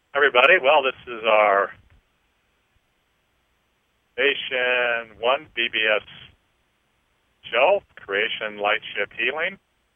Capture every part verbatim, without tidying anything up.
Everybody, well, this is our Station one B B S show, Creation Light Shift Healing.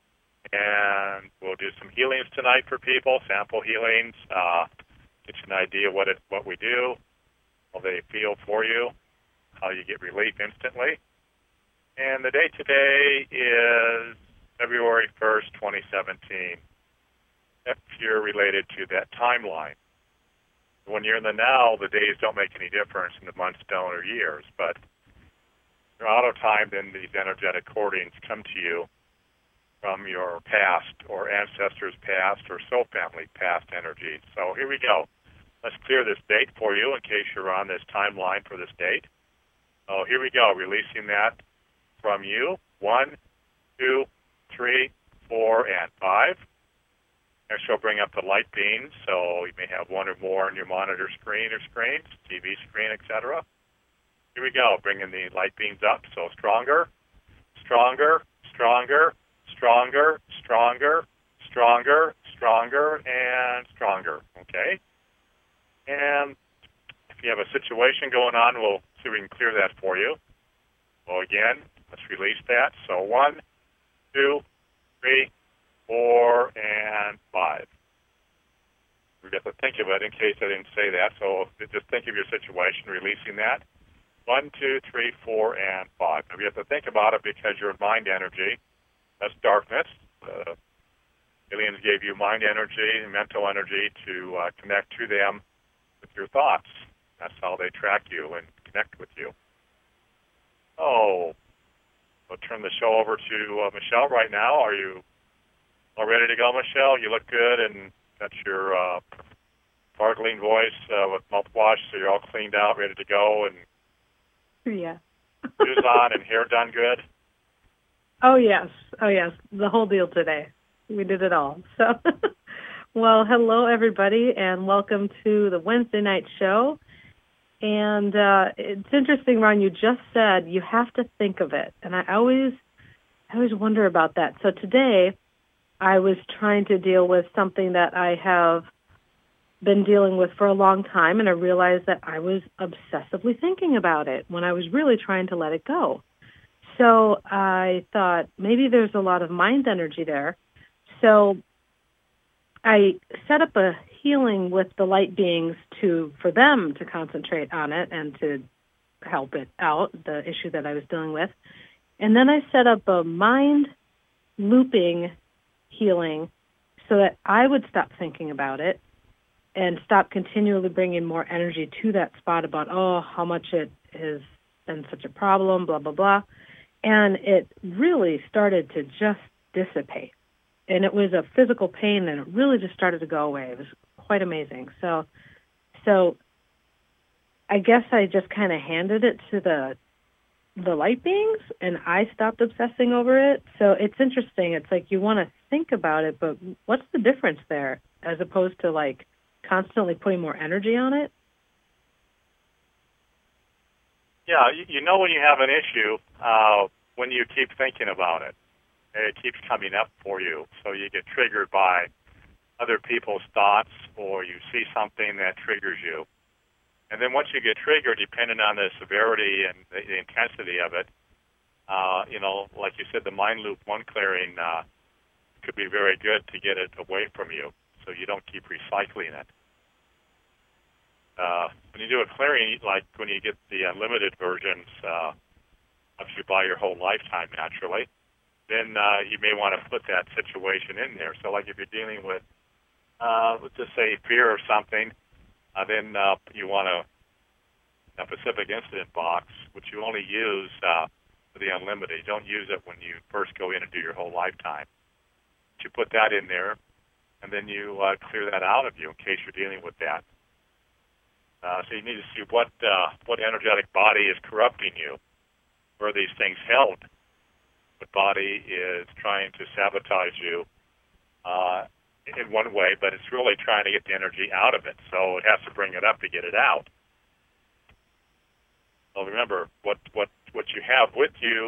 And we'll do some healings tonight for people, sample healings, uh, get you an idea what it, what we do, how they feel for you, how you get relief instantly. And the date today is February first, twenty seventeen, if you're related to that timeline. When you're in the now, the days don't make any difference, and the months don't, or years. But you're out of time, then these energetic cordings come to you from your past, or ancestors' past, or soul family past energies. So here we go. Let's clear this date for you in case you're on this timeline for this date. So here we go, releasing that from you. One, two, three, four, and five. And she'll bring up the light beams, so you may have one or more on your monitor screen or screens, T V screen, et cetera. Here we go, bringing the light beams up. So stronger, stronger, stronger, stronger, stronger, stronger, stronger, and stronger. Okay? And if you have a situation going on, we'll see if we can clear that for you. Well, again, let's release that. So one, two, three, four, and five. We have to think of it in case I didn't say that. So just think of your situation, releasing that. One, two, three, four, and five. Now we have to think about it because you're in mind energy. That's darkness. Uh, aliens gave you mind energy and mental energy to uh, connect to them with your thoughts. That's how they track you and connect with you. Oh, we'll turn the show over to uh, Michelle right now. Are you all ready to go, Michelle? You look good and got your uh, sparkling voice uh, with mouthwash, so you're all cleaned out, ready to go, and yeah, shoes on and hair done good. Oh yes, oh yes, the whole deal today. We did it all. So, well, hello everybody, and welcome to the Wednesday night show. And uh, it's interesting, Ron. You just said you have to think of it, and I always, I always wonder about that. So today, I was trying to deal with something that I have been dealing with for a long time, and I realized that I was obsessively thinking about it when I was really trying to let it go. So I thought maybe there's a lot of mind energy there. So I set up a healing with the light beings to for them to concentrate on it and to help it out, the issue that I was dealing with. And then I set up a mind looping healing so that I would stop thinking about it and stop continually bringing more energy to that spot about, oh, how much it has been such a problem, blah, blah, blah. And it really started to just dissipate. And it was a physical pain, and it really just started to go away. It was quite amazing. So, so I guess I just kind of handed it to the the light beings, and I stopped obsessing over it. So it's interesting. It's like you want to think about it, but what's the difference there as opposed to like constantly putting more energy on it? Yeah, you, you know when you have an issue uh, when you keep thinking about it. It keeps coming up for you. So you get triggered by other people's thoughts, or you see something that triggers you. And then once you get triggered, depending on the severity and the, the intensity of it, uh, you know, like you said, the mind loop one clearing uh, could be very good to get it away from you so you don't keep recycling it. Uh, when you do a clearing, like when you get the unlimited versions, uh, if you buy your whole lifetime naturally, then uh, you may want to put that situation in there. So like if you're dealing with, uh, let's just say fear or something, Uh, then uh, you want a, a Pacific Incident box, which you only use uh, for the unlimited. You don't use it when you first go in and do your whole lifetime. But you put that in there, and then you uh, clear that out of you in case you're dealing with that. Uh, so you need to see what uh, what energetic body is corrupting you, where are these things held. What body is trying to sabotage you uh, in one way, but it's really trying to get the energy out of it, so it has to bring it up to get it out. So remember, what, what, what you have with you,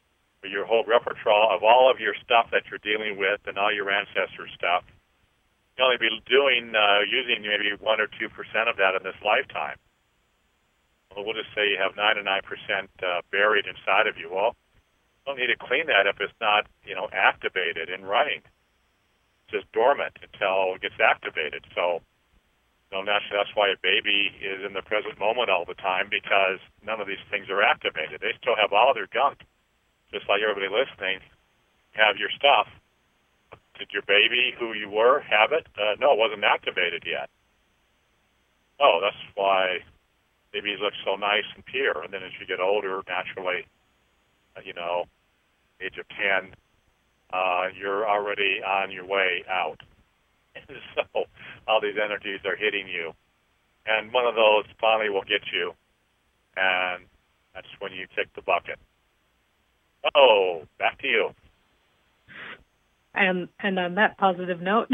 your whole repertoire of all of your stuff that you're dealing with and all your ancestor stuff, you'll only be doing, uh, using maybe one or two percent of that in this lifetime. Well, we'll just say you have ninety-nine percent uh, buried inside of you. Well, you don't need to clean that if it's not, you know, activated and running. It's just dormant until it gets activated. So, you know, naturally, that's why a baby is in the present moment all the time, because none of these things are activated. They still have all their gunk, just like everybody listening have your stuff. Did your baby, who you were, have it? Uh, no, it wasn't activated yet. Oh, that's why babies look so nice and pure. And then as you get older, naturally, uh, you know, age of ten, uh, you're already on your way out. So all these energies are hitting you. And one of those finally will get you. And that's when you kick the bucket. Oh, back to you. And and on that positive note,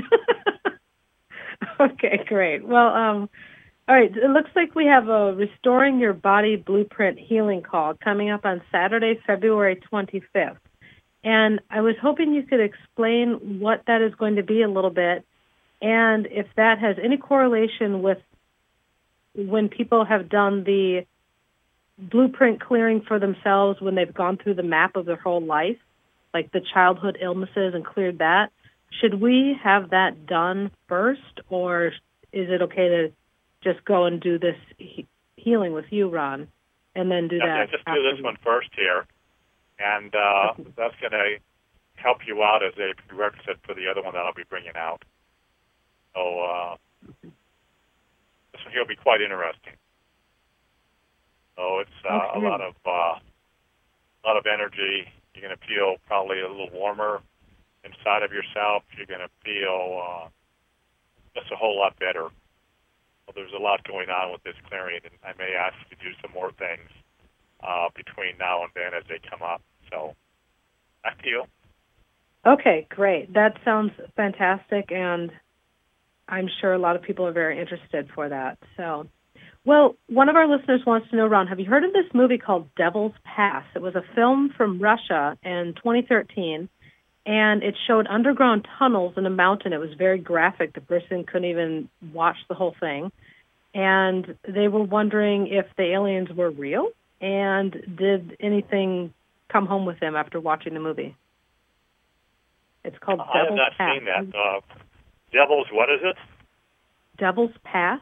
okay, great. Well, um, all right. It looks like we have a Restoring Your Body Blueprint healing call coming up on Saturday, February twenty-fifth. And I was hoping you could explain what that is going to be a little bit, and if that has any correlation with when people have done the blueprint clearing for themselves when they've gone through the map of their whole life, like the childhood illnesses and cleared that. Should we have that done first, or is it okay to just go and do this he- healing with you, Ron, and then do yeah, that? Yeah, just do this one first here, and uh, okay. That's going to help you out as a prerequisite for the other one that I'll be bringing out. So uh, this one here will be quite interesting. So it's uh, okay. a lot of uh, a lot of energy. You're going to feel probably a little warmer inside of yourself. You're going to feel uh, just a whole lot better. Well, there's a lot going on with this clearing, and I may ask you to do some more things uh, between now and then as they come up. So back to you. Okay, great. That sounds fantastic, and I'm sure a lot of people are very interested for that. So, well, one of our listeners wants to know, Ron, have you heard of this movie called Devil's Pass? It was a film from Russia in twenty thirteen, and it showed underground tunnels in a mountain. It was very graphic. The person couldn't even watch the whole thing. And they were wondering if the aliens were real, and did anything come home with them after watching the movie? It's called I Devil's have not Pass. seen that. Uh, Devil's, what is it? Devil's Pass.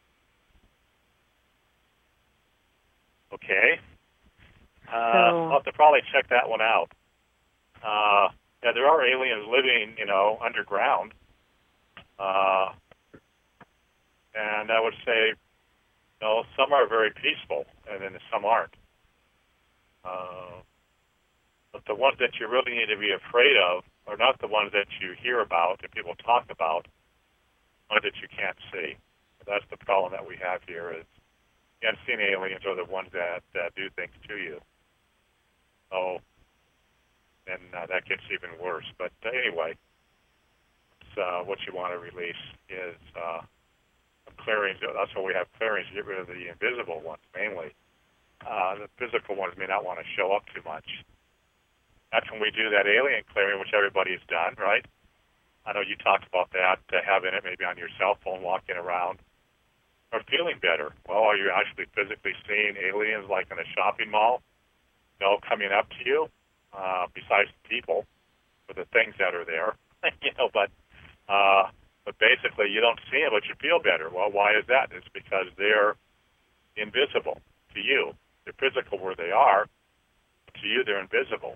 Okay. Uh, So- I'll have to probably check that one out. Uh, yeah, there are aliens living, you know, underground. Uh, and I would say, you know, some are very peaceful, and then some aren't. Uh, but the ones that you really need to be afraid of are not the ones that you hear about and people talk about, ones that you can't see. That's the problem that we have here is the unseen aliens are the ones that uh, do things to you. So, and uh, that gets even worse. But uh, anyway, it's, uh, what you want to release is uh, clearings. That's why we have clearings to get rid of the invisible ones mainly. Uh, the physical ones may not want to show up too much. That's when we do that alien clearing, which everybody's done, right? I know you talked about that, uh, having it maybe on your cell phone, walking around, or feeling better. Well, are you actually physically seeing aliens like in a shopping mall, you know, coming up to you, uh, besides the people or the things that are there, you know, but uh, but basically you don't see them, but you feel better. Well, why is that? It's because they're invisible to you. They're physical where they are, but to you they're invisible.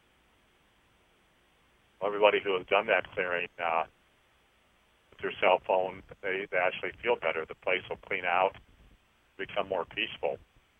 Everybody who has done that clearing uh, with their cell phone, they, they actually feel better. The place will clean out, become more peaceful.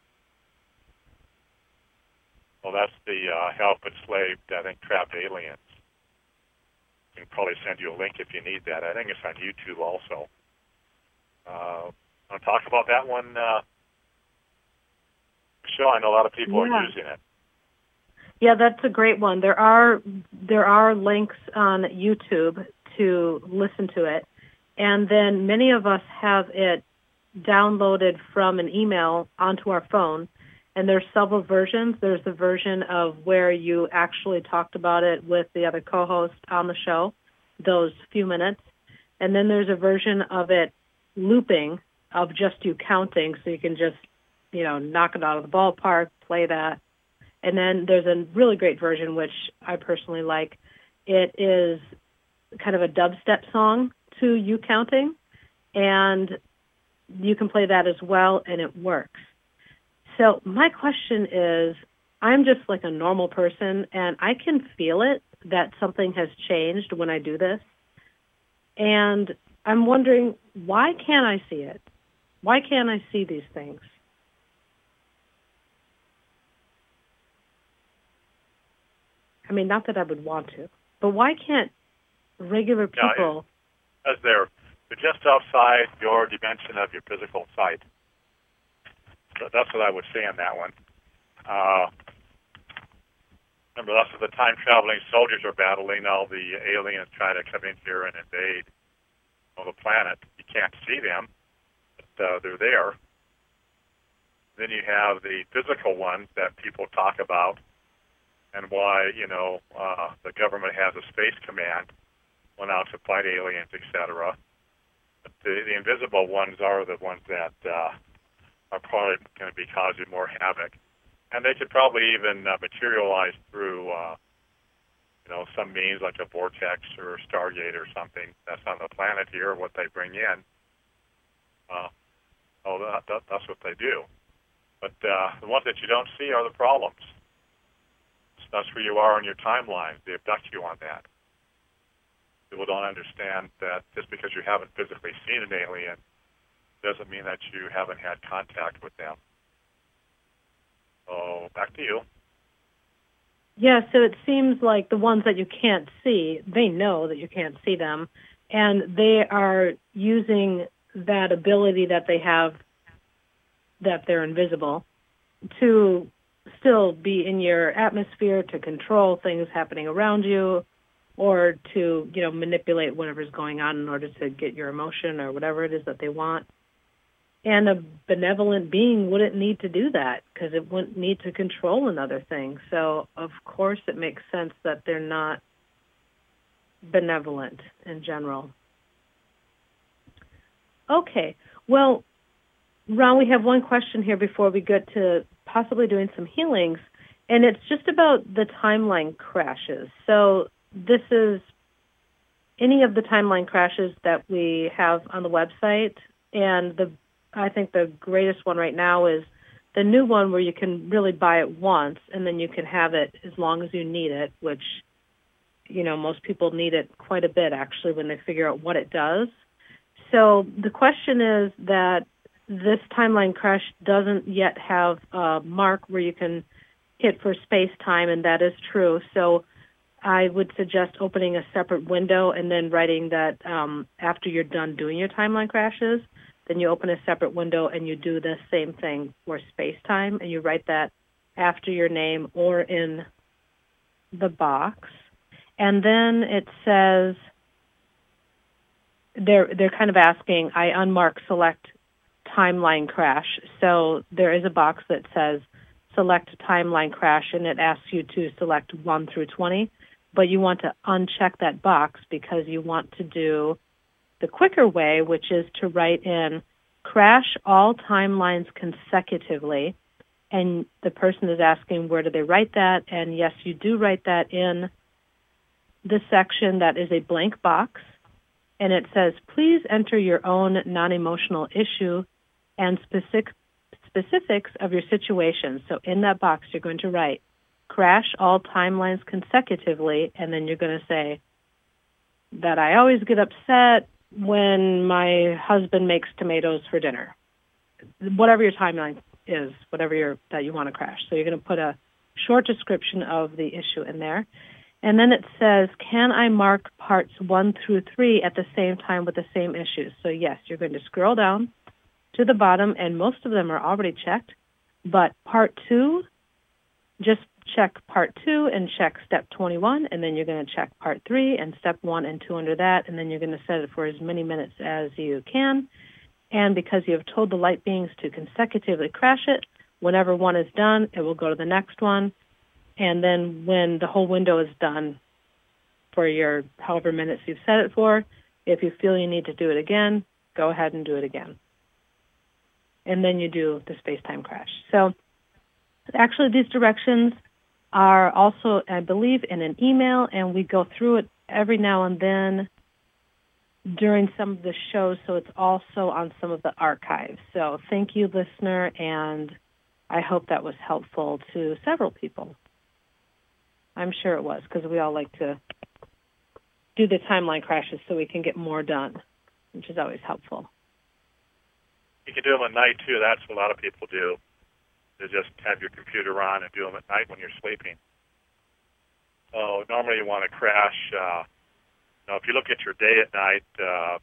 Well, that's the uh, help enslaved, I think, trapped aliens. I can probably send you a link if you need that. I think it's on YouTube also. Uh, want to talk about that one, uh, Michelle? I know a lot of people Yeah. are using it. Yeah, that's a great one. There are there are links on YouTube to listen to it, and then many of us have it downloaded from an email onto our phone. And there's several versions. There's the version of where you actually talked about it with the other co-host on the show, those few minutes. And then there's a version of it looping of just you counting, so you can just, you know, knock it out of the ballpark, play that. And then there's a really great version, which I personally like. It is kind of a dubstep song to you counting, and you can play that as well, and it works. So my question is, I'm just like a normal person, and I can feel it that something has changed when I do this. And I'm wondering, why can't I see it? Why can't I see these things? I mean, not that I would want to, but why can't regular people... Yeah, as they're, they're just outside your dimension of your physical sight. So that's what I would say on that one. Uh, remember, that's what the time-traveling soldiers are battling. All the aliens trying to come in here and invade well, the planet. You can't see them, but uh, they're there. Then you have the physical ones that people talk about, and why, you know, uh, the government has a space command, went out to fight aliens, et cetera. But the, the invisible ones are the ones that uh, are probably going to be causing more havoc. And they could probably even uh, materialize through, uh, you know, some means like a vortex or a Stargate or something that's on the planet here, what they bring in. Uh, oh, that, that, that's what they do. But uh, the ones that you don't see are the problems. That's where you are in your timeline. They abduct you on that. People don't understand that just because you haven't physically seen an alien doesn't mean that you haven't had contact with them. So back to you. Yeah, so it seems like the ones that you can't see, they know that you can't see them, and they are using that ability that they have, that they're invisible, to still be in your atmosphere, to control things happening around you, or to, you know, manipulate whatever's going on in order to get your emotion or whatever it is that they want. And a benevolent being wouldn't need to do that because it wouldn't need to control another thing. So, of course, it makes sense that they're not benevolent in general. Okay. Well, Ron, we have one question here before we get to possibly doing some healings, and it's just about the timeline crashes. So this is any of the timeline crashes that we have on the website, and the I think the greatest one right now is the new one where you can really buy it once, and then you can have it as long as you need it, which, you know, most people need it quite a bit, actually, when they figure out what it does. So the question is that this timeline crash doesn't yet have a mark where you can hit for space-time, and that is true. So I would suggest opening a separate window and then writing that um, after you're done doing your timeline crashes, then you open a separate window and you do the same thing for space-time, and you write that after your name or in the box. And then it says, they're, they're kind of asking, I unmark select timeline crash. So there is a box that says select timeline crash, and it asks you to select one through twenty, but you want to uncheck that box because you want to do the quicker way, which is to write in crash all timelines consecutively, and the person is asking where do they write that, and yes, you do write that in the section that is a blank box, and it says, please enter your own non-emotional issue and specific specifics of your situation. So in that box, you're going to write crash all timelines consecutively, and then you're going to say that I always get upset when my husband makes tomatoes for dinner. Whatever your timeline is, whatever your, that you want to crash. So you're going to put a short description of the issue in there. And then it says, can I mark parts one through three at the same time with the same issues? So yes, you're going to scroll down to the bottom, and most of them are already checked. But part two, just check part two and check step twenty-one, and then you're going to check part three and step one and two under that, and then you're going to set it for as many minutes as you can. And because you have told the light beings to consecutively crash it, whenever one is done, it will go to the next one. And then when the whole window is done for your however minutes you've set it for, If you feel you need to do it again, go ahead and do it again. And then you do the space-time crash. So actually these directions are also, I believe, in an email, and we go through it every now and then during some of the shows, so it's also on some of the archives. So thank you, listener, and I hope that was helpful to several people. I'm sure it was, because we all like to do the timeline crashes so we can get more done, which is always helpful. You can do them at night, too. That's what a lot of people do. They just have your computer on and do them at night when you're sleeping. So normally you want to crash. Uh, you know, if you look at your day at night, uh,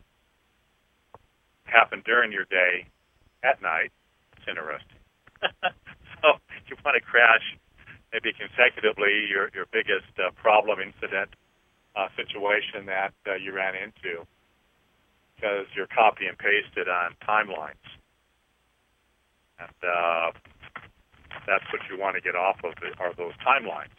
happen during your day at night, it's interesting. So you want to crash maybe consecutively your, your biggest uh, problem, incident, uh, situation that uh, you ran into, because you're copy and pasted on timelines. And uh, that's what you want to get off of, the, are those timelines,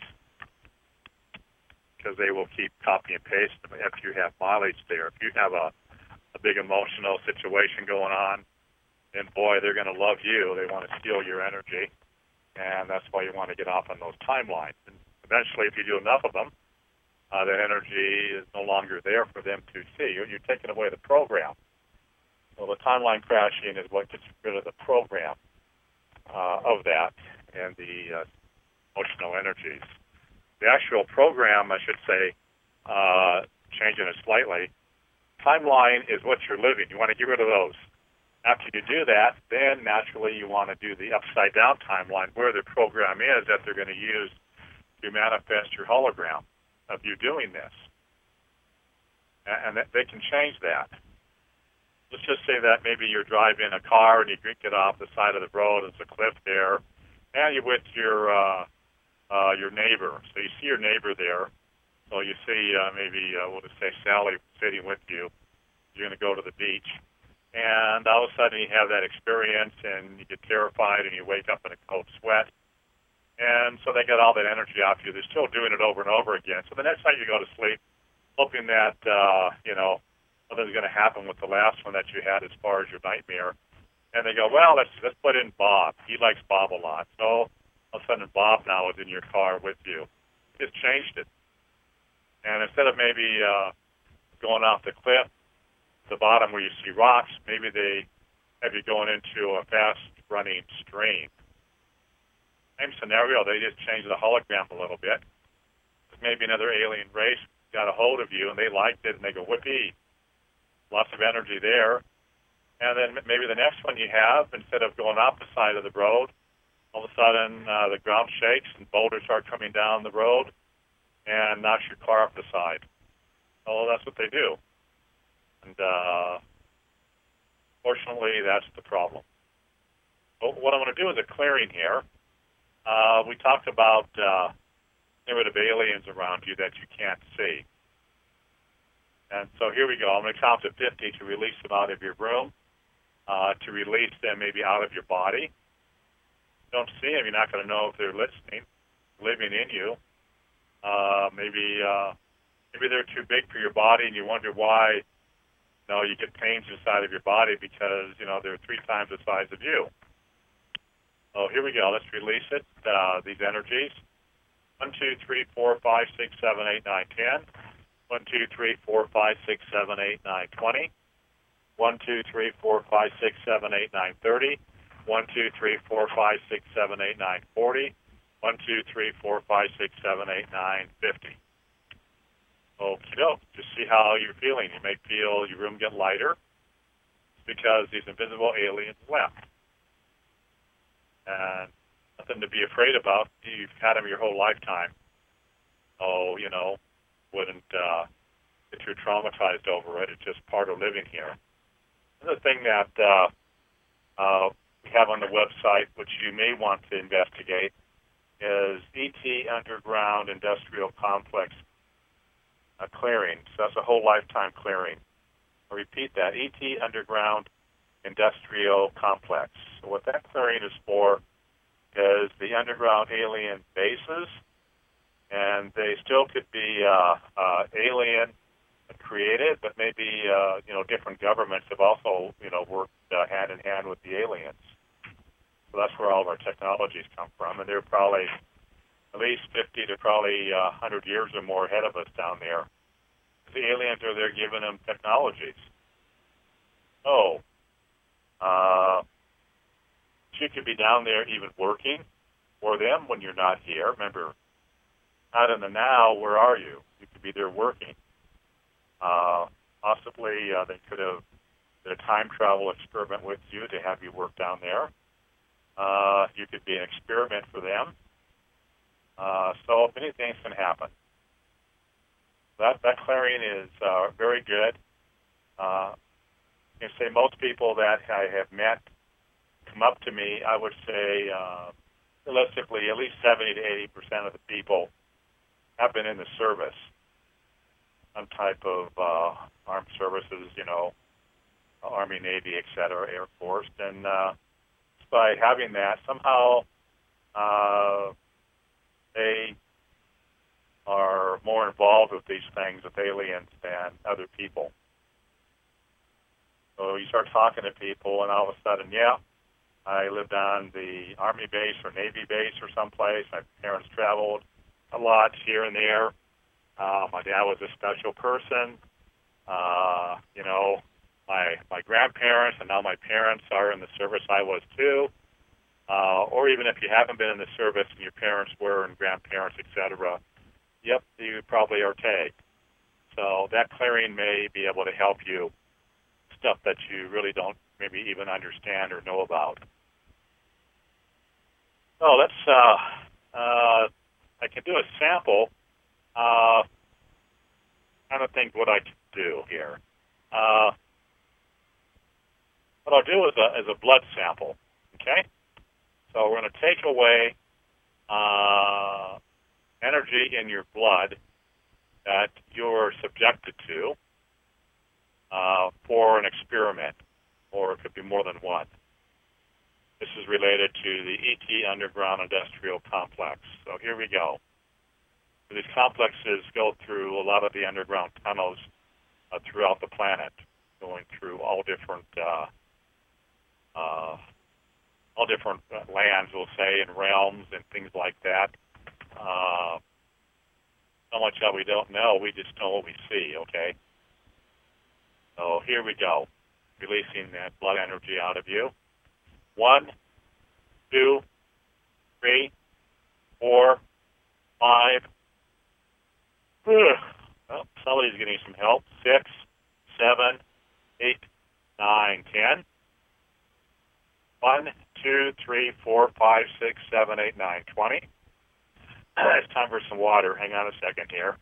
because they will keep copy and paste them if you have mileage there. If you have a, a big emotional situation going on, then boy, they're going to love you. They want to steal your energy, and that's why you want to get off on those timelines. And eventually, if you do enough of them, uh, that energy is no longer there for them to see. You're, you're taking away the program. So the timeline crashing is what gets rid of the program uh, of that and the uh, emotional energies. The actual program, I should say, uh, changing it slightly, timeline is what you're living. You want to get rid of those. After you do that, then naturally you want to do the upside-down timeline, where the program is that they're going to use to manifest your hologram of you doing this. And they can change that. Let's just say that maybe you're driving a car and you get off the side of the road, there's a cliff there, and you're with your uh, uh, your neighbor. So you see your neighbor there. So you see uh, maybe, uh, we'll just say Sally sitting with you. You're going to go to the beach. And all of a sudden you have that experience and you get terrified and you wake up in a cold sweat. And so they get all that energy off you. They're still doing it over and over again. So the next night you go to sleep, hoping that, uh, you know, nothing's going to happen with the last one that you had as far as your nightmare. And they go, well, let's let's put in Bob. He likes Bob a lot. So all of a sudden Bob now is in your car with you. Just changed it. And instead of maybe uh, going off the cliff, the bottom where you see rocks, maybe they have you going into a fast-running stream. Same scenario, they just changed the hologram a little bit. Maybe another alien race got a hold of you and they liked it and they go, whoopee, lots of energy there. And then maybe the next one you have, instead of going off the side of the road, all of a sudden uh, the ground shakes and boulders start coming down the road and knocks your car off the side. Oh, that's what they do. And uh, fortunately, that's the problem. But what I'm going to do is a clearing here. Uh, we talked about uh, getting rid of aliens around you that you can't see. And so here we go. I'm going to count to fifty to release them out of your room, uh, to release them maybe out of your body. Don't see them, you're not going to know if they're listening, living in you. Uh, maybe uh, maybe they're too big for your body and you wonder why. You know, you get pains inside of your body because, you know, they're three times the size of you. Oh, here we go. Let's release it, uh, these energies. One, two, three, four, five, six, seven, eight, nine, ten. One, two, three, four, five, six, seven, eight, nine, twenty. One, two, three, four, five, six, seven, eight, nine, thirty. One, two, three, four, five, six, seven, eight, nine, forty. One, two, three, four, five, six, seven, eight, nine, fifty. Okay, doke. Just see how you're feeling. You may feel your room get lighter because these invisible aliens left. And nothing to be afraid about. You've had them your whole lifetime. Oh, you know, wouldn't uh, get too traumatized over it. It's just part of living here. Another thing that uh, uh, we have on the website, which you may want to investigate, is E T Underground Industrial Complex a clearing. So that's a whole lifetime clearing. I'll repeat that, E T Underground Industrial Complex. So what that clearing is for is the underground alien bases, and they still could be uh, uh, alien created, but maybe uh, you know different governments have also you know worked uh, hand in hand with the aliens. So that's where all of our technologies come from, and they're probably at least fifty to probably uh, one hundred years or more ahead of us down there. The aliens are there giving them technologies. Oh, uh, you could be down there even working for them when you're not here. Remember, not in the now, where are you? You could be there working. Uh, possibly uh, they could have did a time travel experiment with you to have you work down there. Uh, you could be an experiment for them. Uh, so many things can happen. That that clearing is uh, very good. Uh, I can say most people that I have met come up to me, I would say uh, realistically at least seventy to eighty percent of the people have been in the service, some type of uh, armed services, you know, Army, Navy, et cetera, Air Force. And uh, by having that, somehow uh, they are more involved with these things, with aliens, than other people. So you start talking to people, and all of a sudden, yeah, I lived on the Army base or Navy base or someplace. My parents traveled a lot here and there. Uh, my dad was a special person. Uh, you know, my my grandparents and now my parents are in the service. I was too. Uh, or even if you haven't been in the service and your parents were and grandparents, et cetera, yep, you probably are tagged. So that clearing may be able to help you, stuff that you really don't maybe even understand or know about. So let's, uh, uh, I can do a sample. Uh, I don't think what I can do here. Uh, what I'll do is a, is a blood sample, okay? So we're going to take away uh, energy in your blood that you're subjected to uh, for an experiment, or it could be more than one. This is related to the E T Underground Industrial Complex. So here we go. These complexes go through a lot of the underground tunnels uh, throughout the planet, going through all different uh, uh, all different uh, lands, we'll say, and realms and things like that. Uh, so much that we don't know, we just know what we see, okay? So here we go, releasing that blood energy out of you. One, two, three, four, five. Well, somebody's getting some help. Six, seven, eight, nine, ten. One, two, three, four, five, six, seven, eight, nine, twenty. It's time for some water. Hang on a second here.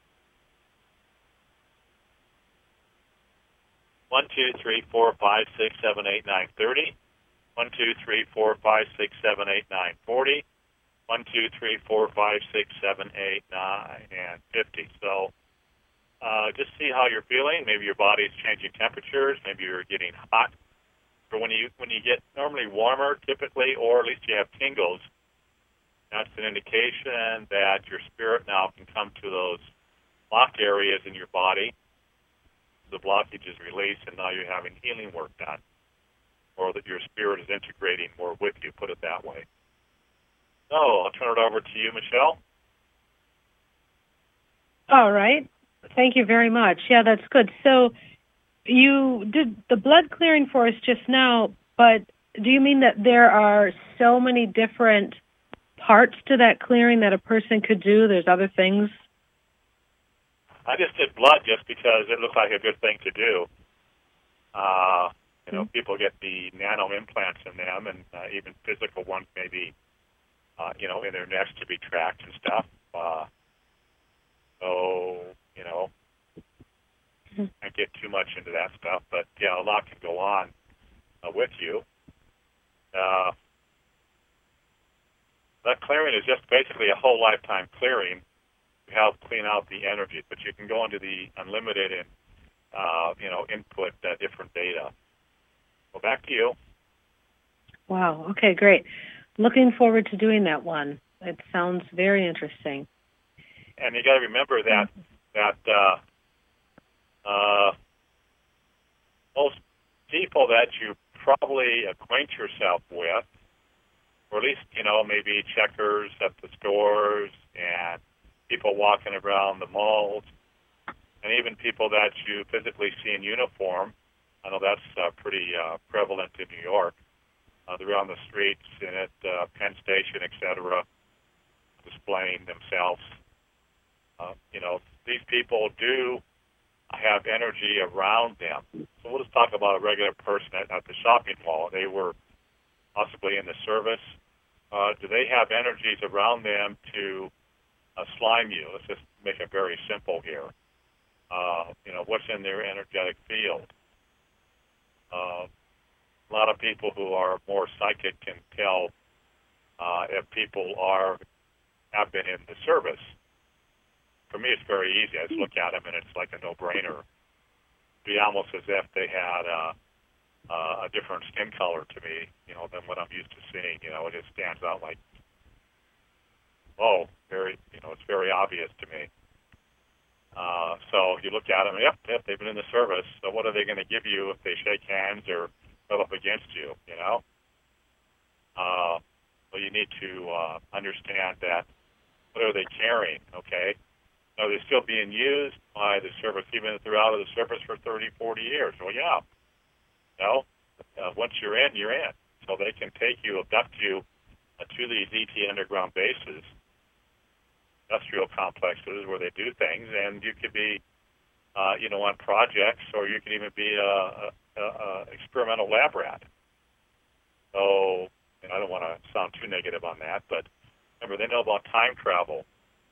One, two, three, four, five, six, seven, eight, nine, thirty. One, two, three, four, five, six, seven, eight, nine, forty. One, two, three, four, five, six, seven, eight, nine, and fifty. So uh, just see how you're feeling. Maybe your body's changing temperatures. Maybe you're getting hot. Or when you when you get normally warmer, typically, or at least you have tingles, that's an indication that your spirit now can come to those blocked areas in your body. The blockage is released, and now you're having healing work done, or that your spirit is integrating more with you, put it that way. So I'll turn it over to you, Michelle. All right. Thank you very much. Yeah, that's good. So you did the blood clearing for us just now, but do you mean that there are so many different parts to that clearing that a person could do? There's other things? I just did blood just because it looked like a good thing to do. Uh, you know, mm-hmm. People get the nano implants in them, and uh, even physical ones maybe, uh, you know, in their necks to be tracked and stuff. Uh, so, you know, mm-hmm. I can't get too much into that stuff, but, yeah, a lot can go on uh, with you. Uh, that clearing is just basically a whole lifetime clearing to help clean out the energy, but you can go into the unlimited and, uh, you know, input uh, different data. Well, back to you. Wow. Okay, great. Looking forward to doing that one. It sounds very interesting. And you got to remember that that uh, people that you probably acquaint yourself with, or at least, you know, maybe checkers at the stores and people walking around the malls, and even people that you physically see in uniform. I know that's uh, pretty uh, prevalent in New York. Uh, they're on the streets and at uh, Penn Station, et cetera, displaying themselves. Uh, you know, these people do have energy around them. So we'll just talk about a regular person at, at the shopping mall. They were possibly in the service. Uh, do they have energies around them to uh, slime you? Let's just make it very simple here. Uh, you know, what's in their energetic field? Uh, a lot of people who are more psychic can tell uh, if people are have been in the service. For me, it's very easy. I just look at them, and it's like a no-brainer. It'd be almost as if they had uh, uh, a different skin color to me, you know, than what I'm used to seeing. You know, it just stands out like, oh, very, you know, it's very obvious to me. Uh, so you look at them, yep, yep, they've been in the service. So what are they going to give you if they shake hands or rub up against you, you know? Uh, well, you need to uh, understand that what are they carrying, okay? Are they still being used by the service even if they're out of the service for thirty, forty years? Well, yeah. No, uh, once you're in, you're in. So they can take you, abduct you uh, to these E T underground bases, industrial complexes where they do things, and you could be, uh, you know, on projects, or you could even be a, a, a experimental lab rat. So, and I don't want to sound too negative on that, but remember, they know about time travel.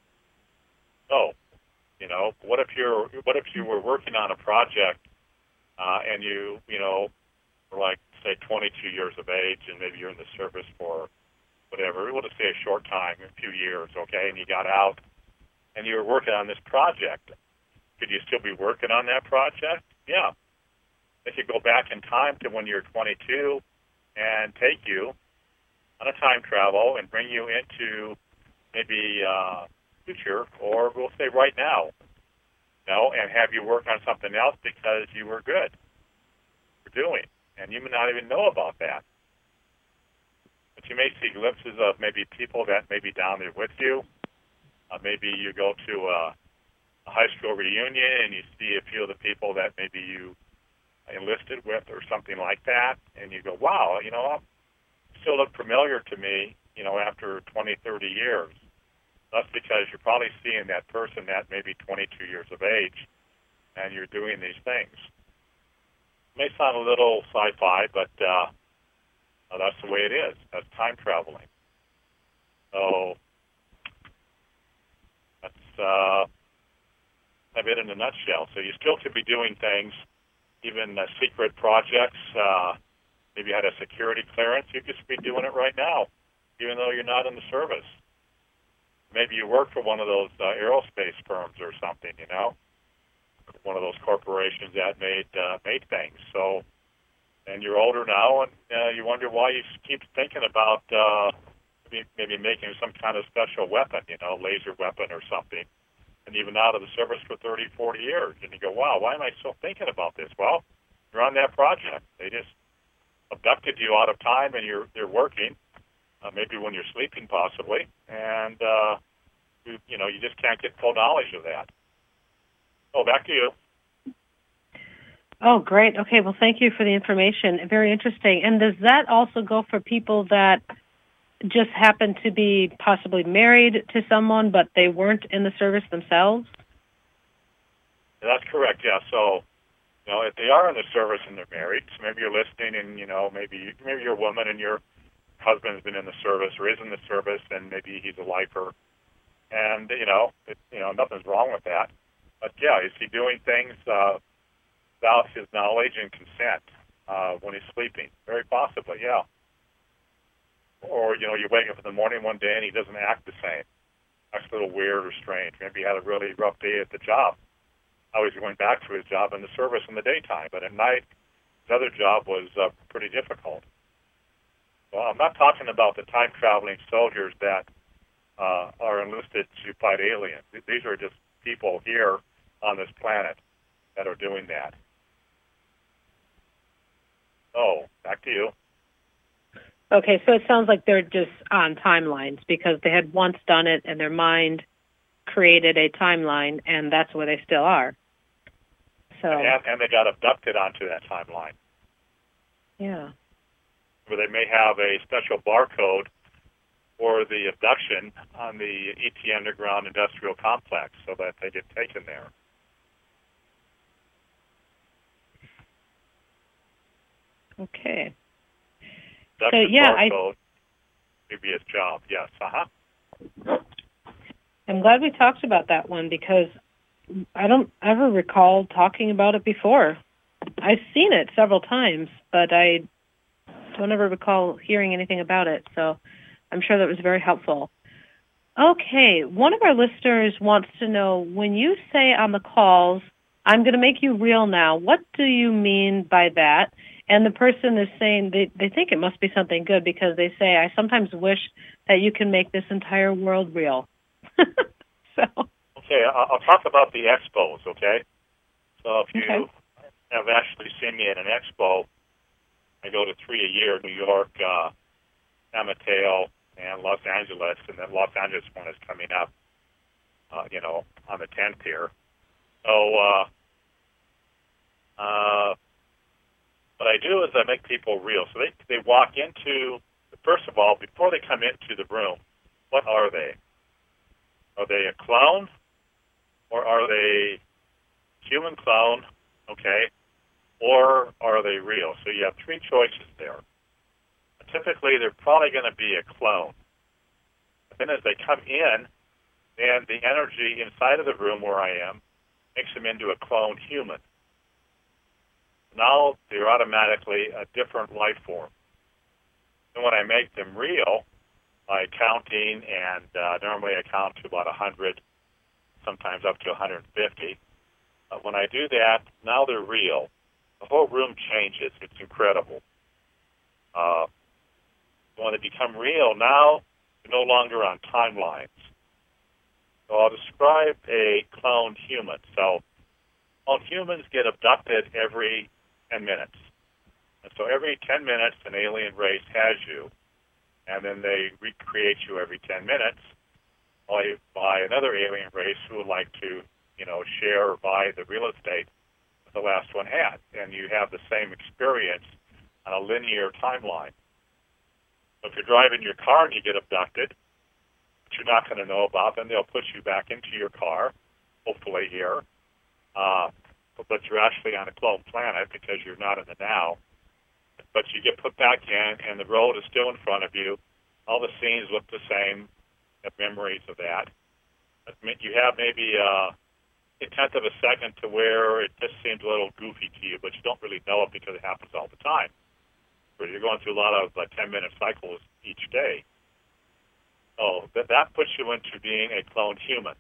So, you know, what if you're, what if you were working on a project, uh, and you, you know, were like, say, twenty-two years of age, and maybe you're in the service for whatever, we'll just say a short time, a few years, okay, and you got out, and you were working on this project. Could you still be working on that project? Yeah. They could go back in time to when you're twenty-two and take you on a time travel and bring you into maybe uh, future, or we'll say right now, you know, and have you work on something else because you were good for doing, and you may not even know about that. But you may see glimpses of maybe people that may be down there with you. Uh, maybe you go to a, a high school reunion and you see a few of the people that maybe you enlisted with or something like that, and you go, wow, you know, still look familiar to me, you know, after twenty, thirty years. That's because you're probably seeing that person that may be twenty-two years of age, and you're doing these things. It may sound a little sci-fi, but uh, that's the way it is. That's time traveling. So that's uh, a bit in a nutshell. So you still could be doing things, even uh, secret projects. Uh, maybe you had a security clearance. You could be doing it right now, even though you're not in the service. Maybe you work for one of those uh, aerospace firms or something, you know, one of those corporations that made uh, made things. So, and you're older now, and uh, you wonder why you keep thinking about uh, maybe, maybe making some kind of special weapon, you know, laser weapon or something. And you've been out of the service for thirty, forty years, and you go, wow, why am I still thinking about this? Well, you're on that project. They just abducted you out of time, and you're you're working. Uh, maybe when you're sleeping, possibly, and uh, you, you know you just can't get full knowledge of that. Oh, back to you. Oh, great. Okay, well, thank you for the information. Very interesting. And does that also go for people that just happen to be possibly married to someone, but they weren't in the service themselves? That's correct. Yeah. So, you know, if they are in the service and they're married, so maybe you're listening, and you know, maybe maybe you're a woman and you're husband's been in the service or is in the service, and maybe he's a lifer, and you know, it, you know, nothing's wrong with that. But yeah, is he doing things uh, without his knowledge and consent uh, when he's sleeping? Very possibly, yeah. Or you know, you wake up in the morning one day and he doesn't act the same. That's a little weird or strange. Maybe he had a really rough day at the job. How he's going back to his job in the service in the daytime, but at night his other job was uh, pretty difficult. Well, I'm not talking about the time-traveling soldiers that uh, are enlisted to fight aliens. These are just people here on this planet that are doing that. Oh, back to you. Okay, so it sounds like they're just on timelines because they had once done it and their mind created a timeline, and that's where they still are. So And, and they got abducted onto that timeline, yeah. where they may have a special barcode for the abduction on the E T Underground Industrial Complex so that they get taken there. Okay. Abduction So, yeah, barcode, previous job, yes, uh-huh. I'm glad we talked about that one because I don't ever recall talking about it before. I've seen it several times, but I don't ever recall hearing anything about it, so I'm sure that was very helpful. Okay, one of our listeners wants to know, when you say on the calls, I'm going to make you real now, what do you mean by that? And the person is saying they, they think it must be something good because they say, I sometimes wish that you can make this entire world real. so. Okay, I'll, I'll talk about the expos, okay? So if you okay. have actually seen me at an expo, I go to three a year, New York, uh, San Mateo, and Los Angeles, and the Los Angeles one is coming up, uh, you know, on the tenth here. So uh, uh, what I do is I make people real. So they, they walk into, first of all, before they come into the room, what are they? Are they a clone, or are they human clone, okay, or are they real? So you have three choices there. Typically, they're probably going to be a clone. But then as they come in, then the energy inside of the room where I am makes them into a cloned human. Now they're automatically a different life form. And when I make them real, by counting, and uh, normally I count to about one hundred, sometimes up to one hundred fifty. Uh, when I do that, now they're real. The whole room changes. It's incredible. Uh, when they become real, now they're no longer on timelines. So I'll describe a cloned human. So cloned humans get abducted every ten minutes. And so every ten minutes, an alien race has you, and then they recreate you every ten minutes by, by another alien race who would like to, you know, share or buy the real estate that the last one had. And you have the same experience on a linear timeline. So if you're driving your car and you get abducted, which you're not going to know about, then they'll put you back into your car, hopefully here, uh, but you're actually on a clone planet because you're not in the now. But you get put back in, and the road is still in front of you. All the scenes look the same. You have memories of that. But you have maybe uh, a tenth of a second to where it just seems a little goofy to you, but you don't really know it because it happens all the time. Where you're going through a lot of uh, ten-minute cycles each day. So that, that puts you into being a cloned human.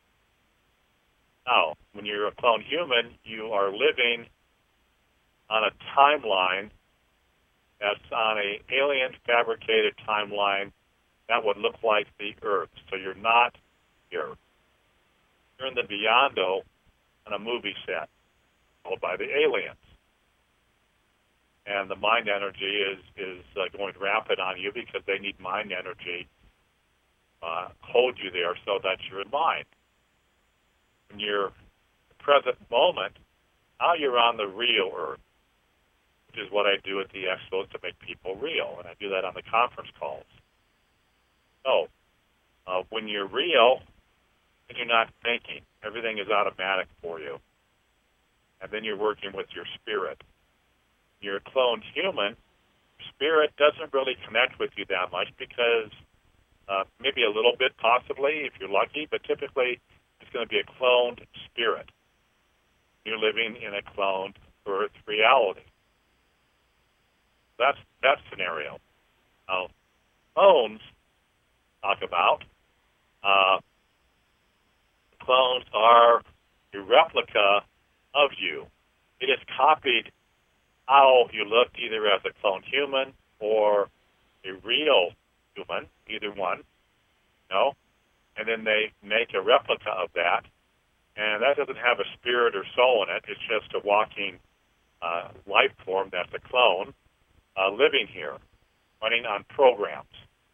Now, when you're a cloned human, you are living on a timeline that's on a alien fabricated timeline that would look like the Earth. So you're not here. You're in the Beyond-O on a movie set, followed by the aliens. And the mind energy is, is uh, going rampant on you because they need mind energy uh, hold you there so that you're in mind. In your present moment, now you're on the real Earth, which is what I do at the expos to make people real, and I do that on the conference calls. So, uh, when you're real, then you're not thinking. Everything is automatic for you. And then you're working with your spirit. You're a cloned human. Spirit doesn't really connect with you that much because uh, maybe a little bit possibly if you're lucky, but typically it's going to be a cloned spirit. You're living in a cloned Earth reality. That's that scenario. Now, clones talk about uh, clones are a replica of you. It is copied how you look either as a cloned human or a real human, either one, you know, and then they make a replica of that, and that doesn't have a spirit or soul in it. It's just a walking uh, life form that's a clone, uh, living here, running on programs.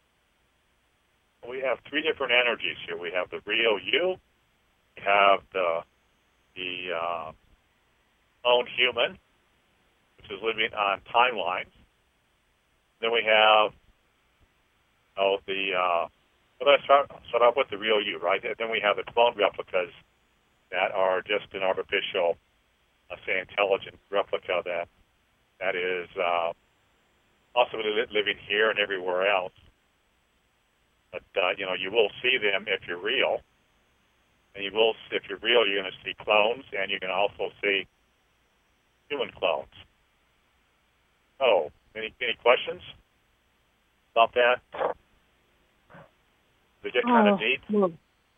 We have three different energies here. We have the real you, we have the the uh, own human, which is living on timelines. Then we have oh the uh, well, let's start start off with the real you, right? And then we have the clone replicas that are just an artificial, uh, say, intelligent replica that that is uh, also living here and everywhere else. But uh, you know, you will see them if you're real, and you will, if you're real, you're going to see clones, and you can also see human clones. Oh, any any questions about that? Does it get kind oh, of neat? Well.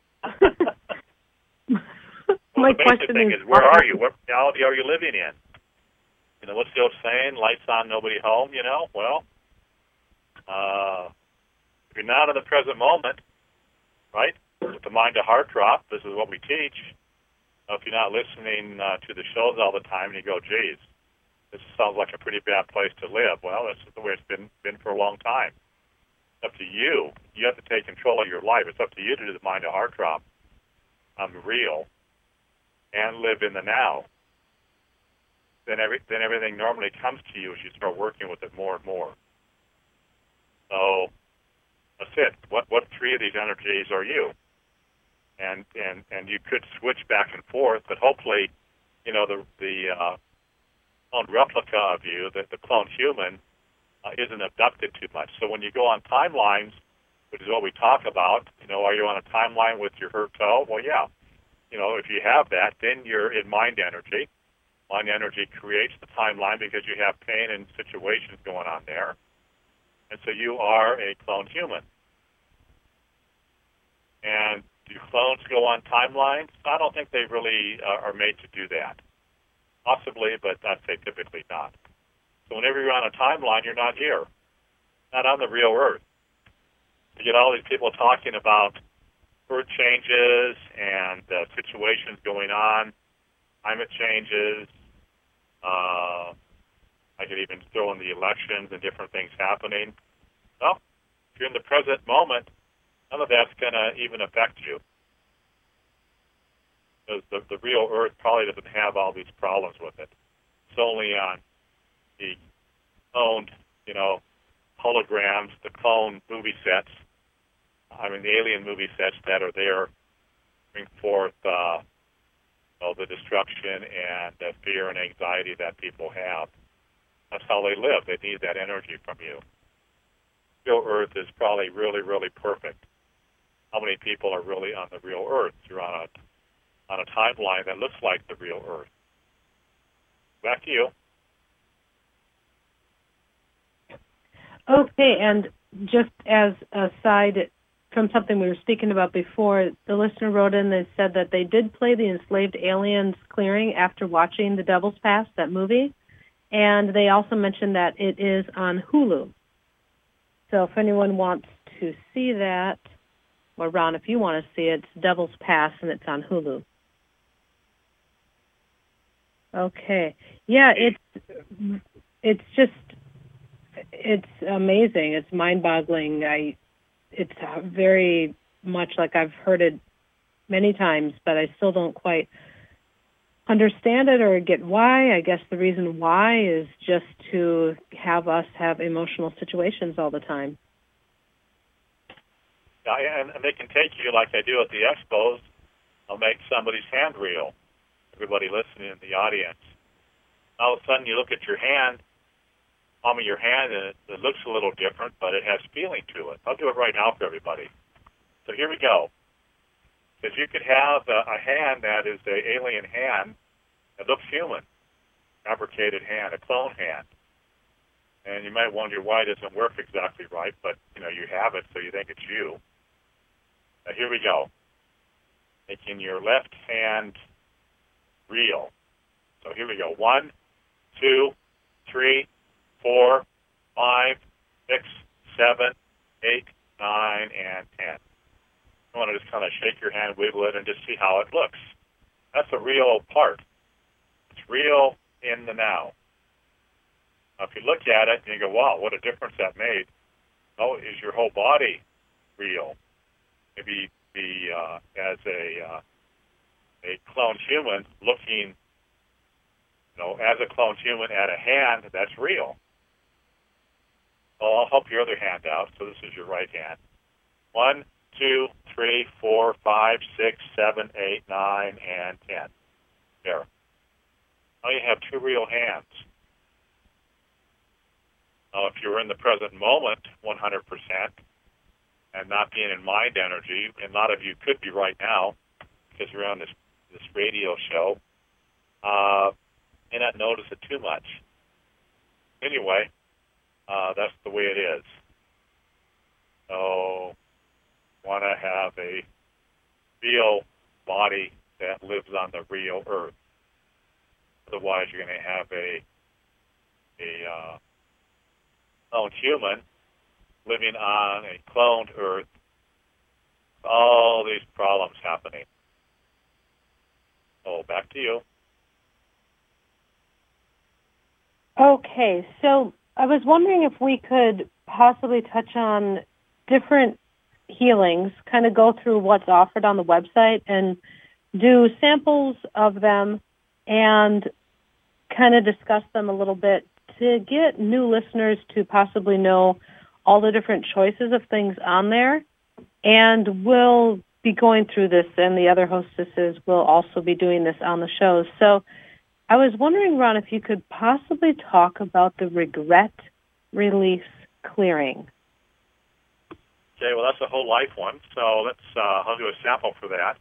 Well, My the basic question thing is, is, where are you? What reality are you living in? You know, what's the old saying? Lights on, nobody home. You know, well, uh, if you're not in the present moment, right? With the mind to heart drop, this is what we teach. Now, if you're not listening uh, to the shows all the time, and you go, "Geez, this sounds like a pretty bad place to live." Well, this is the way it's been been for a long time. It's up to you. You have to take control of your life. It's up to you to do the mind to heart drop. I'm real. And live in the now. Then every then everything normally comes to you as you start working with it more and more. So that's it. What what three of these energies are you? And and and you could switch back and forth, but hopefully, you know, the the uh, clone replica of you, the, the clone human, uh, isn't abducted too much. So when you go on timelines, which is what we talk about, you know, are you on a timeline with your hurt toe? Well, yeah. You know, if you have that, then you're in mind energy. Mind energy creates the timeline because you have pain and situations going on there. And so you are a clone human. And do clones go on timelines? I don't think they really uh, are made to do that. Possibly, but I'd say typically not. So whenever you're on a timeline, you're not here. Not on the real Earth. You get all these people talking about Earth changes and uh, situations going on, climate changes. Uh, I could even throw in the elections and different things happening. Well, if you're in the present moment, none of that's going to even affect you. Because the, the real Earth probably doesn't have all these problems with it. It's only on the cloned, you know, holograms, the clone movie sets. I mean, the alien movie sets that are there bring forth uh, well, the destruction and the fear and anxiety that people have. That's how they live. They need that energy from you. Real Earth is probably really, really perfect. How many people are really on the real Earth? You're on a, on a timeline that looks like the real Earth. Back to you. Okay, and just as a side from something we were speaking about before, the listener wrote in and said that they did play the Enslaved Aliens Clearing after watching The Devil's Pass, that movie, and they also mentioned that it is on Hulu. So if anyone wants to see that, or Ron, if you want to see it, it's Devil's Pass, and it's on Hulu. Okay. Yeah, it's it's just, it's amazing. It's mind-boggling. I It's very much like I've heard it many times, but I still don't quite understand it or get why. I guess the reason why is just to have us have emotional situations all the time. Yeah, and, and they can take you like they do at the expos. They'll make somebody's hand real. Everybody listening in the audience. All of a sudden, you look at your hand, palm of your hand, and it, it looks a little different, but it has feeling to it. I'll do it right now for everybody. So here we go. Because you could have a, a hand that is an alien hand that looks human, fabricated hand, a clone hand. And you might wonder why it doesn't work exactly right, but you know you have it, so you think it's you. Now here we go. Making your left hand real. So here we go. One, two, three, four, five, six, seven, eight, nine, and ten. I want to just kind of shake your hand, wiggle it, and just see how it looks. That's a real part. It's real in the now. Now, if you look at it and you go, wow, what a difference that made. Oh, is your whole body real? Maybe be uh, as a uh, a cloned human looking, you know, as a cloned human at a hand, that's real. Well, I'll help your other hand out. So this is your right hand. One, two, three, four, five, six, seven, eight, nine, and ten. There. Now you have two real hands. Now, if you're in the present moment, one hundred percent, and not being in mind energy, and a lot of you could be right now because you're on this this radio show, uh, may not notice it too much. Anyway, uh, that's the way it is. So, want to have a real body that lives on the real earth. Otherwise, you're going to have a a uh, cloned human living on a cloned earth. All these problems happening. Oh, back to you. Okay, so I was wondering if we could possibly touch on different healings, kind of go through what's offered on the website and do samples of them and kind of discuss them a little bit to get new listeners to possibly know all the different choices of things on there. And we'll be going through this, and the other hostesses will also be doing this on the shows. So I was wondering, Ron, if you could possibly talk about the regret release clearing. Okay, well, that's a whole life one, so let's, uh, I'll do a sample for that.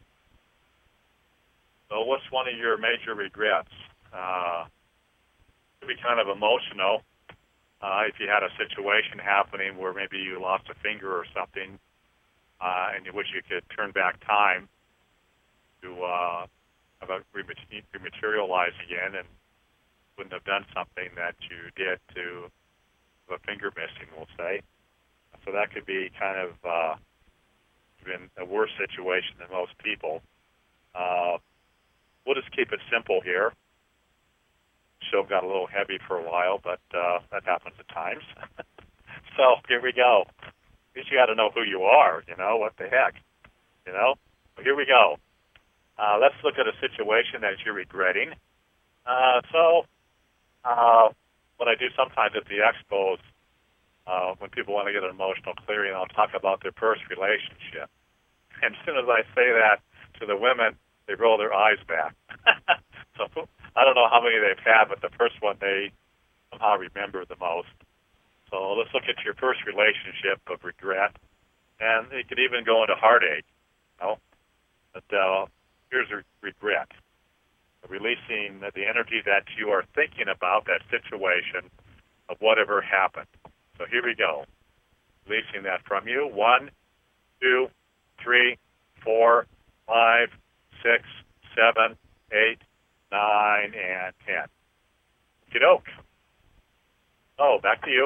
So what's one of your major regrets? Uh, it could be kind of emotional. Uh, if you had a situation happening where maybe you lost a finger or something, uh, and you wish you could turn back time to uh, have it rematerialize again and wouldn't have done something that you did to have a finger missing, we'll say. So that could be kind of uh, even a worse situation than most people. Uh, we'll just keep it simple here. Show got a little heavy for a while, but uh, that happens at times. So here we go. At least you got to know who you are, you know, what the heck, you know? Well, here we go. Uh, let's look at a situation that you're regretting. Uh, so uh, what I do sometimes at the expos, uh, when people want to get an emotional clearing, I'll talk about their first relationship. And as soon as I say that to the women, they roll their eyes back. So I don't know how many they've had, but the first one they somehow remember the most. So let's look at your first relationship of regret. And it could even go into heartache. You know? But uh, here's a regret. Releasing the energy that you are thinking about, that situation of whatever happened. So here we go. Releasing that from you. One, two, three, four, five, six, seven, eight, nine, and ten. Okey-doke. Oh, back to you.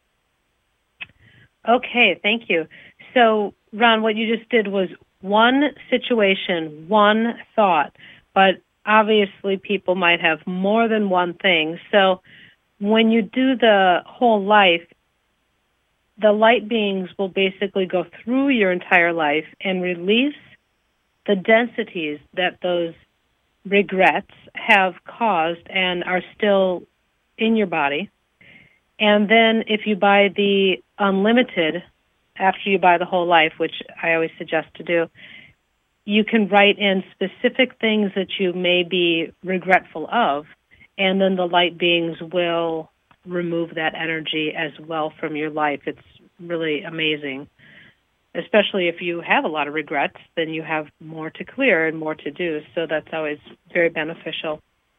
Okay, thank you. So, Ron, what you just did was one situation, one thought, but obviously people might have more than one thing. So when you do the whole life, the light beings will basically go through your entire life and release the densities that those regrets have caused and are still in your body. And then if you buy the unlimited, after you buy the whole life, which I always suggest to do, you can write in specific things that you may be regretful of, and then the light beings will remove that energy as well from your life. It's really amazing. Especially if you have a lot of regrets, then you have more to clear and more to do, so that's always very beneficial.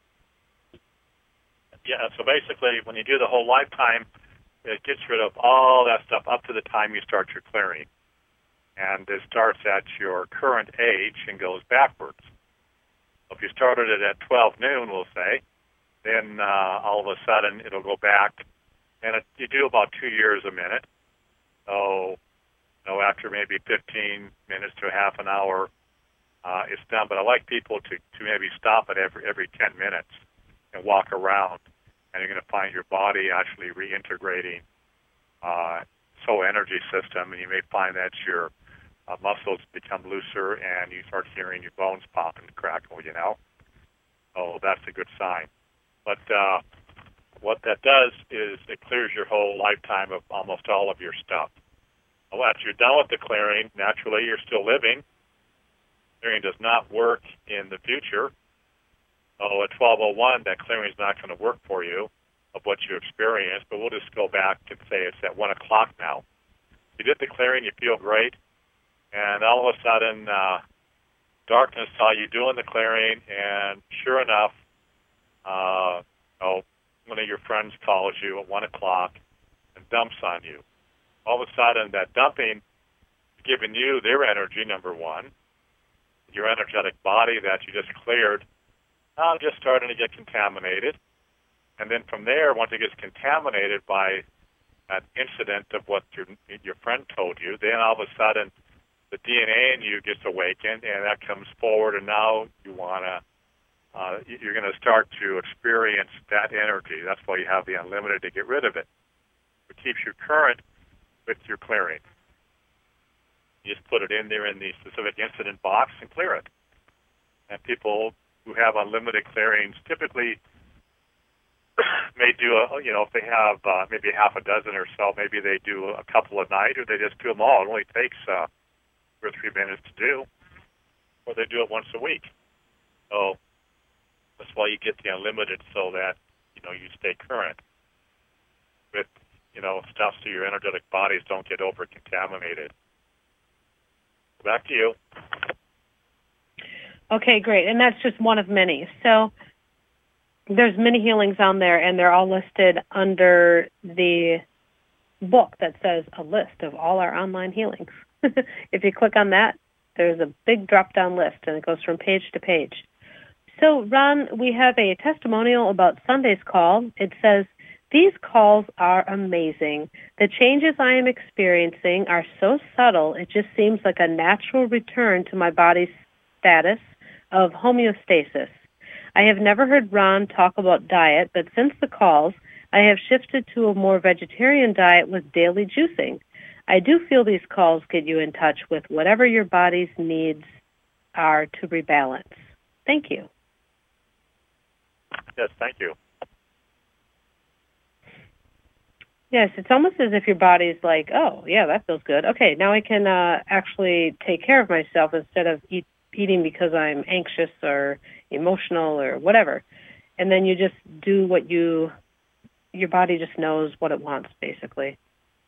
Yeah, so basically when you do the whole lifetime, it gets rid of all that stuff up to the time you start your clearing. And it starts at your current age and goes backwards. If you started it at twelve noon, we'll say, then uh, all of a sudden it'll go back, and it, you do about two years a minute. So, you know, after maybe fifteen minutes to half an hour, uh, it's done. But I like people to, to maybe stop it every every ten minutes and walk around and you're going to find your body actually reintegrating uh, soul energy system, and you may find that your uh, muscles become looser, and you start hearing your bones pop and crackle, you know? Oh, that's a good sign. But uh, what that does is it clears your whole lifetime of almost all of your stuff. Well, after you're done with the clearing, naturally you're still living. Clearing does not work in the future. Oh, at twelve oh one, that clearing is not going to work for you of what you experienced, but we'll just go back and say it's at one o'clock now. You did the clearing, you feel great, and all of a sudden, uh, darkness saw you doing the clearing, and sure enough, uh, oh, one of your friends calls you at one o'clock and dumps on you. All of a sudden, that dumping is giving you their energy, number one, your energetic body that you just cleared, now just starting to get contaminated. And then from there, once it gets contaminated by that incident of what your your friend told you, then all of a sudden the D N A in you gets awakened, and that comes forward, and now you want to, uh, you're going to start to experience that energy. That's why you have the unlimited to get rid of it. It keeps you current with your clearing. You just put it in there in the specific incident box and clear it. And people who have unlimited clearings typically may do a, you know, if they have uh, maybe half a dozen or so, maybe they do a couple a night, or they just do them all. It only takes uh, two or three minutes to do, or they do it once a week. So that's why you get the unlimited, so that, you know, you stay current with, you know, stuff so your energetic bodies don't get over-contaminated. Back to you. Okay, great. And that's just one of many. So there's many healings on there, and they're all listed under the book that says a list of all our online healings. If you click on that, there's a big drop-down list, and it goes from page to page. So, Ron, we have a testimonial about Sunday's call. It says, "These calls are amazing. The changes I am experiencing are so subtle, it just seems like a natural return to my body's status of homeostasis. I have never heard Ron talk about diet, but since the calls, I have shifted to a more vegetarian diet with daily juicing. I do feel these calls get you in touch with whatever your body's needs are to rebalance. Thank you." Yes, thank you. Yes, it's almost as if your body's like, oh, yeah, that feels good. Okay, now I can uh, actually take care of myself instead of eat, eating because I'm anxious or emotional or whatever. And then you just do what you, your body just knows what it wants, basically.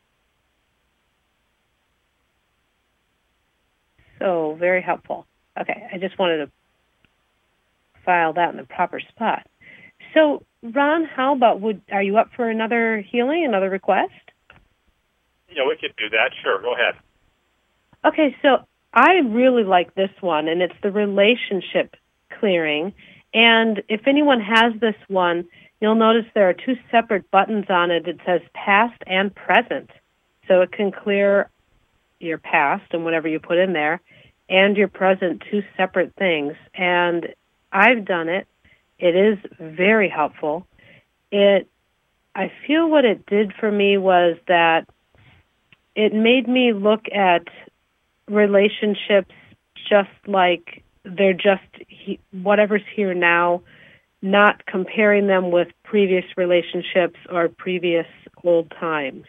So, very helpful. Okay, I just wanted to file that in the proper spot. So, Ron, how about, would are you up for another healing, another request? Yeah, we could do that. Sure, go ahead. Okay, so I really like this one, and it's the relationship clearing. And if anyone has this one, you'll notice there are two separate buttons on it. It says past and present. So it can clear your past and whatever you put in there, and your present, two separate things. And I've done it. It is very helpful. It, I feel what it did for me was that it made me look at relationships just like they're just he, whatever's here now, not comparing them with previous relationships or previous old times.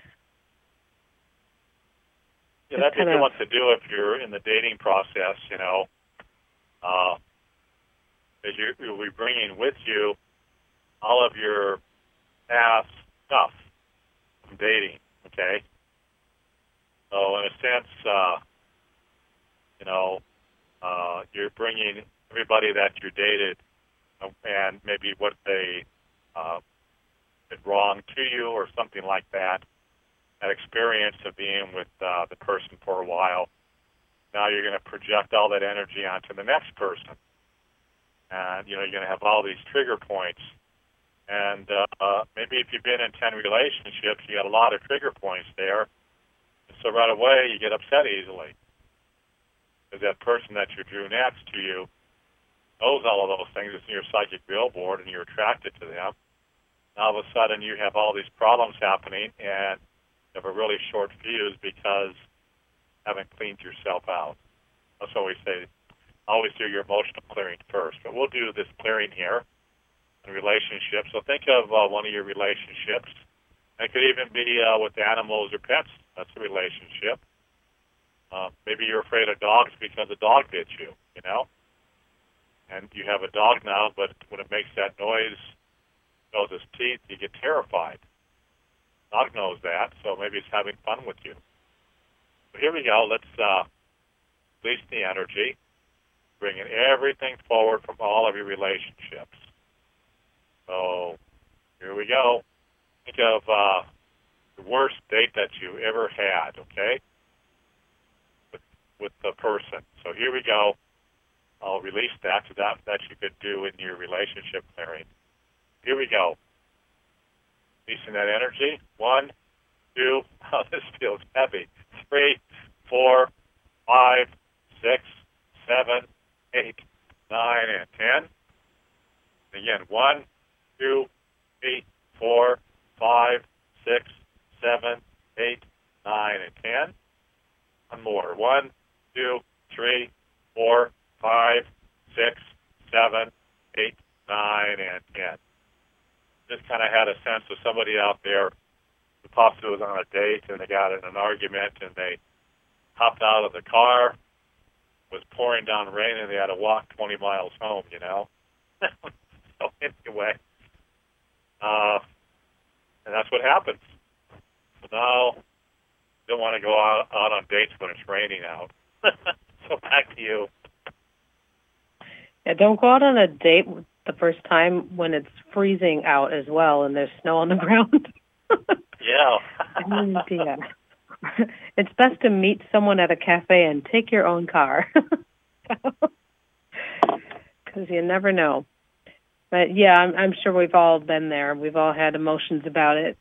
Yeah, that's what you want to do if you're in the dating process, you know. Uh, is you, you'll be bringing with you all of your past stuff from dating, okay? So in a sense, uh, you know, uh, you're bringing everybody that you dated uh, and maybe what they uh, did wrong to you or something like that, that experience of being with uh, the person for a while. Now you're going to project all that energy onto the next person. And, you know, you're going to have all these trigger points. And uh, maybe if you've been in ten relationships, you got a lot of trigger points there. So right away, you get upset easily. Because that person that you drew next to you knows all of those things. It's in your psychic billboard, and you're attracted to them. all of a sudden you have all these problems happening and you have a really short fuse because you haven't cleaned yourself out. That's why we say always do your emotional clearing first. But we'll do this clearing here in relationships. So think of uh, one of your relationships. It could even be uh, with animals or pets. That's a relationship. Uh, maybe you're afraid of dogs because a dog bit you, you know? And you have a dog now, but when it makes that noise, shows its teeth, you get terrified. Dog knows that, so maybe it's having fun with you. So here we go. Let's uh, release the energy, bringing everything forward from all of your relationships. So here we go. Think of uh, the worst date that you ever had, okay, with, with the person. So here we go. I'll release that so that, that you could do in your relationship clearing. Here we go. Releasing that energy. One, two, oh, this feels heavy. Three, four, five, six, seven, eight, nine, and ten. Again, one, two, three, four, five, six, seven, eight, nine, and ten. One more. One, two, three, four, five, six, seven, eight, nine, and ten. Just kind of had a sense of somebody out there who possibly was on a date and they got in an argument and they hopped out of the car. It was pouring down rain and they had to walk twenty miles home, you know. So anyway, uh, and that's what happens. So now, you don't want to go out, out on dates when it's raining out. So back to you. Yeah, don't go out on a date the first time when it's freezing out as well and there's snow on the ground. Yeah. And, yeah. It's best to meet someone at a cafe and take your own car. Because you never know. But yeah, I'm, I'm sure we've all been there. We've all had emotions about it.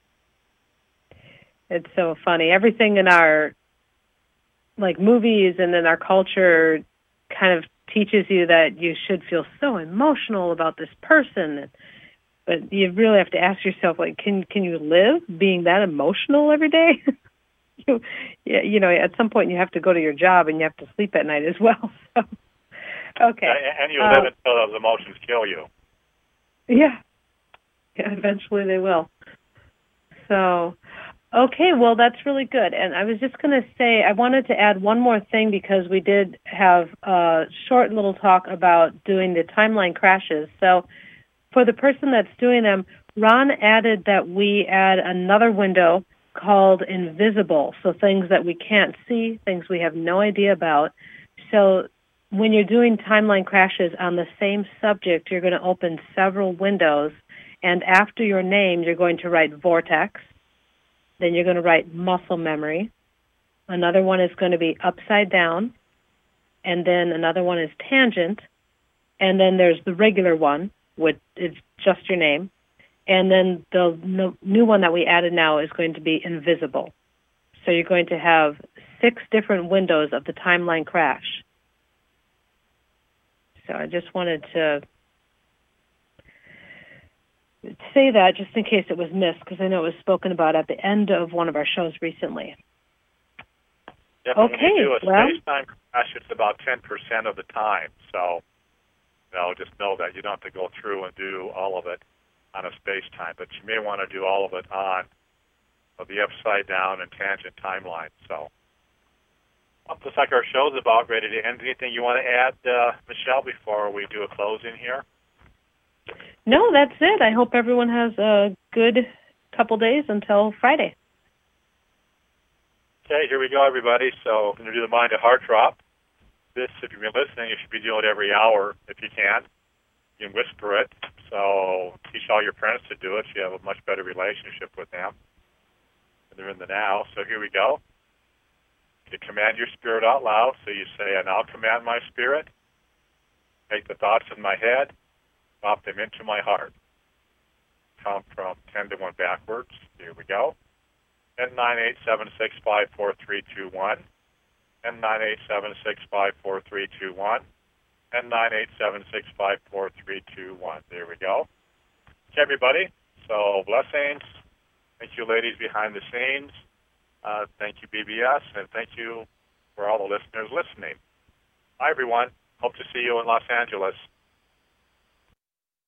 It's so funny. Everything in our, like, movies and in our culture kind of teaches you that you should feel so emotional about this person. But you really have to ask yourself, like, can can you live being that emotional every day? you, you know, at some point you have to go to your job and you have to sleep at night as well. So, okay. And you uh, live until those emotions kill you. Yeah. Yeah, eventually they will. So, okay, well, that's really good. And I was just going to say, I wanted to add one more thing because we did have a short little talk about doing the timeline crashes. So for the person that's doing them, Ron added that we add another window called invisible, so things that we can't see, things we have no idea about. So when you're doing timeline crashes on the same subject, you're going to open several windows, and after your name, you're going to write vortex. Then you're going to write muscle memory. Another one is going to be upside down. And then another one is tangent. And then there's the regular one, which is just your name. And then the new one that we added now is going to be invisible. So you're going to have six different windows of the timeline crash. So I just wanted to say that just in case it was missed, because I know it was spoken about at the end of one of our shows recently. Yeah, but okay, when you do a well, space-time crash, it's about ten percent of the time. So, you know, just know that you don't have to go through and do all of it on a space-time, but you may want to do all of it on the upside-down and tangent timeline. So, well, looks like our show's about ready to end. Anything you want to add, uh, Michelle, before we do a closing here? No, that's it. I hope everyone has a good couple days until Friday. Okay, here we go, everybody. So I'm going to do the Mind to Heart Drop. This, if you've been listening, you should be doing it every hour if you can. You can whisper it. So teach all your friends to do it so you have a much better relationship with them. And they're in the now. So here we go. You command your spirit out loud. So you say, and I'll command my spirit. Take the thoughts in my head. Drop them into my heart. Count from ten to one backwards. Here we go. ten, nine, eight, seven, six, five, four, three, two, one. ten, nine, eight, seven, six, five, four, three, two, one. ten, nine, eight, seven, six, five, four, three, two, one. There we go. Okay, everybody. So blessings. Thank you, ladies behind the scenes. Uh, thank you, B B S, and thank you for all the listeners listening. Bye, everyone. Hope to see you in Los Angeles.